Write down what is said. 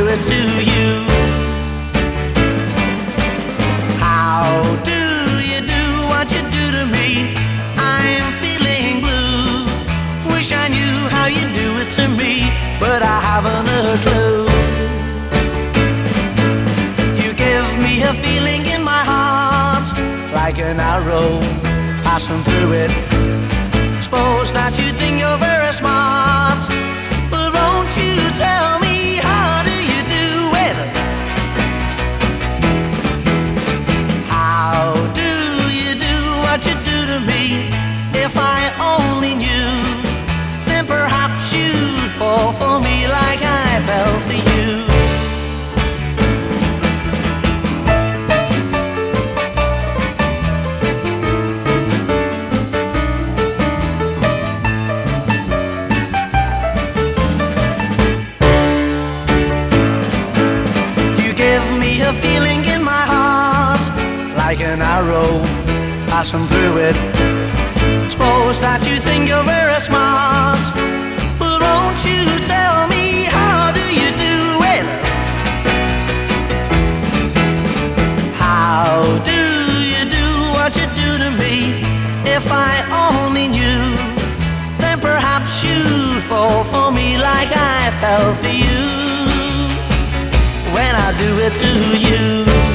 it to you. How do you do what you do to me? I'm feeling blue. Wish I knew how you do it to me, but I haven't a clue. You give me a feeling in my heart, like an arrow passing through it. Suppose that you think you're very smart, but won't you tell me, how do you do it? How do you do what you do to me? If I only knew, then perhaps you'd fall for me like I fell for you. A feeling in my heart, like an arrow passing through it. Suppose that you think you're very smart, but won't you tell me, how do you do it? How do you do what you do to me? If I only knew, then perhaps you'd fall for me like I fell for you when I do it to you.